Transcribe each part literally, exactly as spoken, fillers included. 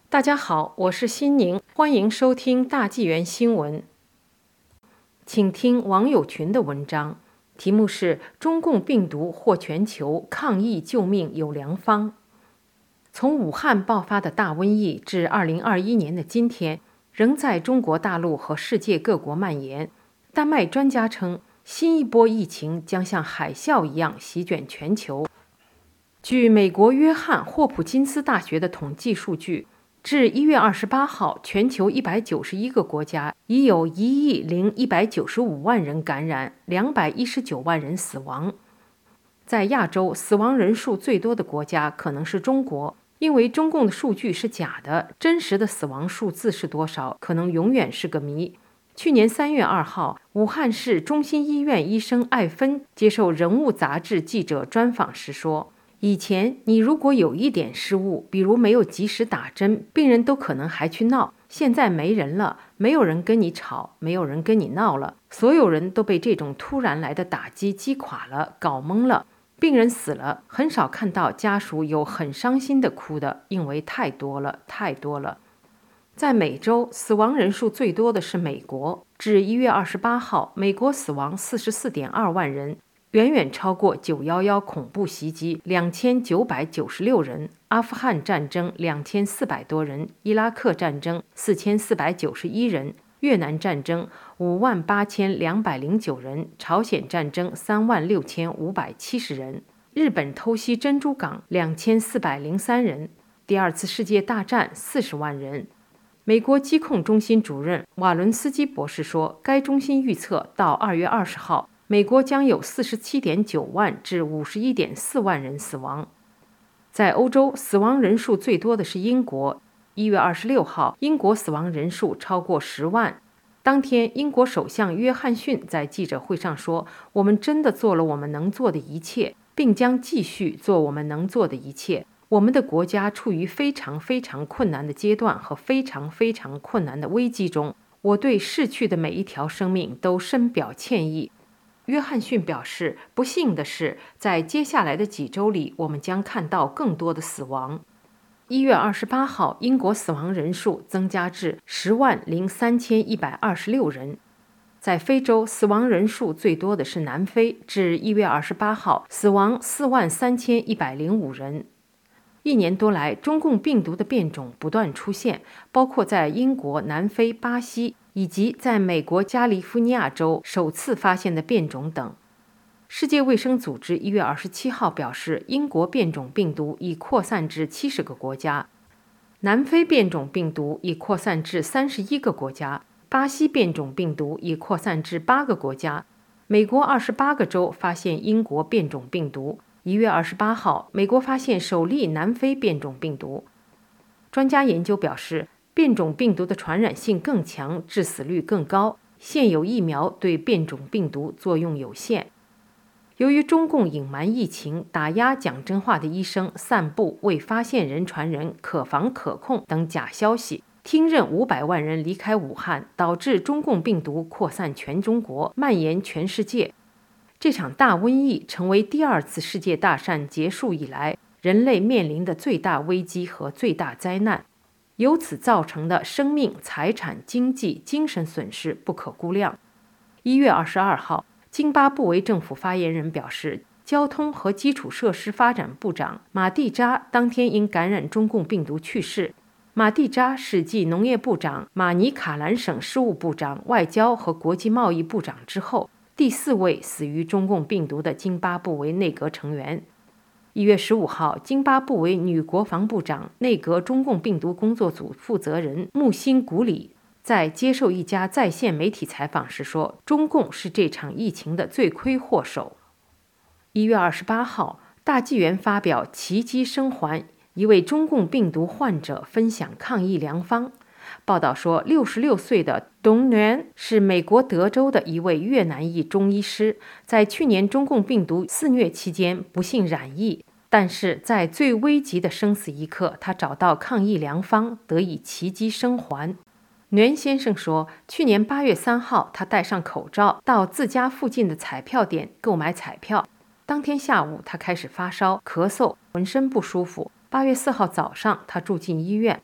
大家好，我是心宁，欢迎收听大纪元新闻。请听网友群的文章，题目是中共病毒祸全球，抗疫救命有良方。从武汉爆发的大瘟疫至二零二一年的今天，仍在中国大陆和世界各国蔓延。丹麦专家称，新一波疫情将像海啸一样席卷全球。据美国约翰霍普金斯大学的统计数据，至一月二十八号，全球一百九十一个国家已有一亿零一百九十五万人感染，两百一十九万人死亡。在亚洲，死亡人数最多的国家可能是中国，因为中共的数据是假的，真实的死亡数字是多少，可能永远是个谜。去年三月二号，武汉市中心医院医生艾芬接受《人物》杂志记者专访时说，以前你如果有一点失误，比如没有及时打针，病人都可能还去闹。现在没人了，没有人跟你吵，没有人跟你闹了，所有人都被这种突然来的打击击垮了，搞懵了。病人死了，很少看到家属有很伤心的哭的，因为太多了，太多了。在美洲，死亡人数最多的是美国，至一月二十八号，美国死亡四十四点二万人。远远超过九一一恐怖袭击两千九百九十六人，阿富汗战争两千四百多人，伊拉克战争四千四百九十一人，越南战争五万八千两百零九人，朝鲜战争三万六千五百七十人，日本偷袭珍珠港两千四百零三人，第二次世界大战四十万人。美国疾控中心主任瓦伦斯基博士说，该中心预测到二月二十号。美国将有 四十七点九万至 五十一点四万人死亡。在欧洲，死亡人数最多的是英国。一月二十六号，英国死亡人数超过十万。当天，英国首相约翰逊在记者会上说，我们真的做了我们能做的一切，并将继续做我们能做的一切。我们的国家处于非常非常困难的阶段和非常非常困难的危机中。我对逝去的每一条生命都深表歉意。约翰逊表示，不幸的是，在接下来的几周里，我们将看到更多的死亡。一月二十八号，英国死亡人数增加至十万零三千一百二十六人。在非洲，死亡人数最多的是南非，至一月二十八号，死亡四万三千一百零五人。一年多来，中共病毒的变种不断出现，包括在英国、南非、巴西，以及在美国加利福尼亚州首次发现的变种等。世界卫生组织一月二十七号表示，英国变种病毒已扩散至七十个国家，南非变种病毒已扩散至三十一个国家，巴西变种病毒已扩散至八个国家，美国二十八个州发现英国变种病毒。一月二十八号，美国发现首例南非变种病毒。专家研究表示，变种病毒的传染性更强，致死率更高，现有疫苗对变种病毒作用有限。由于中共隐瞒疫情、打压讲真话的医生、散布为发现人传人、可防可控等假消息，听任五百万人离开武汉，导致中共病毒扩散全中国，蔓延全世界。这场大瘟疫成为第二次世界大战结束以来人类面临的最大危机和最大灾难，由此造成的生命、财产、经济、精神损失不可估量。一月二十二号，津巴布韦政府发言人表示，交通和基础设施发展部长马蒂扎当天因感染中共病毒去世。马蒂扎是继农业部长、马尼卡兰省事务部长、外交和国际贸易部长之后，第四位死于中共病毒的津巴布韦内阁成员。一月十五号，津巴布韦女国防部长、内阁中共病毒工作组负责人穆辛古里在接受一家在线媒体采访时说，中共是这场疫情的罪魁祸首。一月二十八号，大纪元发表《奇迹生还》，一位中共病毒患者分享抗疫良方。报道说，六十六岁的董源是美国德州的一位越南裔中医师，在去年中共病毒肆虐期间不幸染疫，但是在最危急的生死一刻，他找到抗疫良方，得以奇迹生还。袁先生说，去年八月三号，他戴上口罩到自家附近的彩票店购买彩票。当天下午，他开始发烧、咳嗽，浑身不舒服。八月四号早上，他住进医院。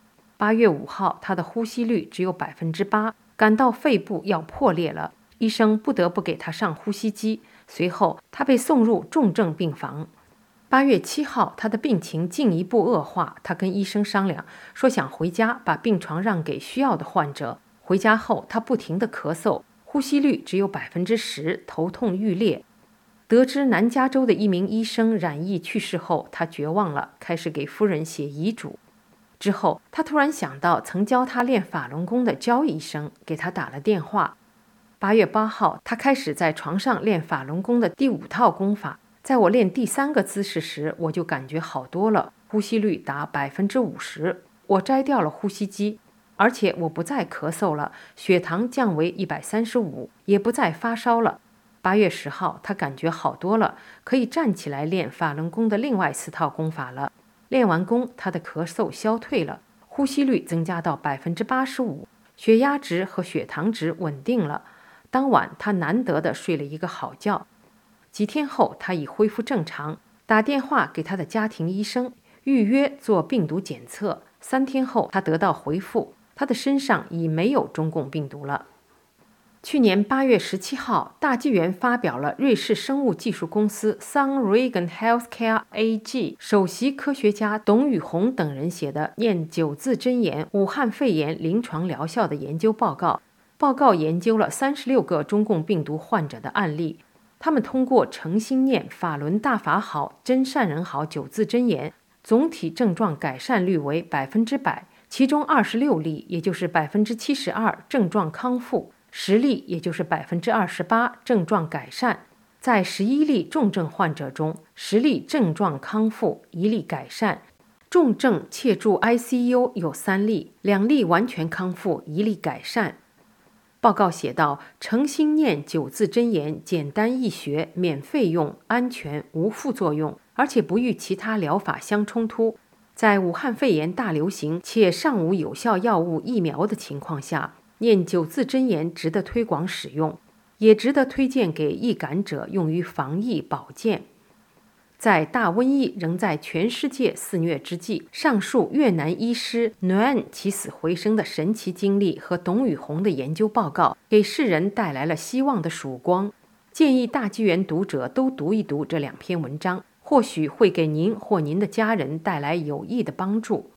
八月五号，他的呼吸率只有百分之八，感到肺部要破裂了，医生不得不给他上呼吸机。随后，他被送入重症病房。八月七号，他的病情进一步恶化，他跟医生商量，说想回家，把病床让给需要的患者。回家后，他不停地咳嗽，呼吸率只有百分之十，头痛欲裂。得知南加州的一名医生染疫去世后，他绝望了，开始给夫人写遗嘱。之后，他突然想到曾教他练法轮功的焦医生，给他打了电话。八月八号，他开始在床上练法轮功的第五套功法。在我练第三个姿势时，我就感觉好多了，呼吸率达百分之五十。我摘掉了呼吸机，而且我不再咳嗽了，血糖降为一百三十五，也不再发烧了。八月十号，他感觉好多了，可以站起来练法轮功的另外四套功法了。练完功，他的咳嗽消退了，呼吸率增加到百分之八十五，血压值和血糖值稳定了。当晚，他难得的睡了一个好觉。几天后，他已恢复正常，打电话给他的家庭医生，预约做病毒检测。三天后，他得到回复，他的身上已没有中共病毒了。去年八月十七号，大纪元发表了瑞士生物技术公司 Sun Regan Healthcare A G 首席科学家董宇红等人写的念九字真言武汉肺炎临床疗效的研究报告。报告研究了三十六个中共病毒患者的案例，他们通过诚心念法轮大法好，真善人好九字真言，总体症状改善率为百分之百，其中二十六例，也就是百分之七十二症状康复，十例，也就是百分之二十八症状改善。在十一例重症患者中，十例症状康复，一例改善。重症切住 I C U 有三例，两例完全康复，一例改善。报告写道，诚心念九字真言简单易学，免费用，安全，无副作用，而且不与其他疗法相冲突。在武汉肺炎大流行且尚无有效药物疫苗的情况下，念九字真言值得推广使用，也值得推荐给易感者用于防疫保健。在大瘟疫仍在全世界肆虐之际，上述越南医师 Nguyen 起死回生的神奇经历和董宇红的研究报告，给世人带来了希望的曙光。建议大纪元读者都读一读这两篇文章，或许会给您或您的家人带来有益的帮助。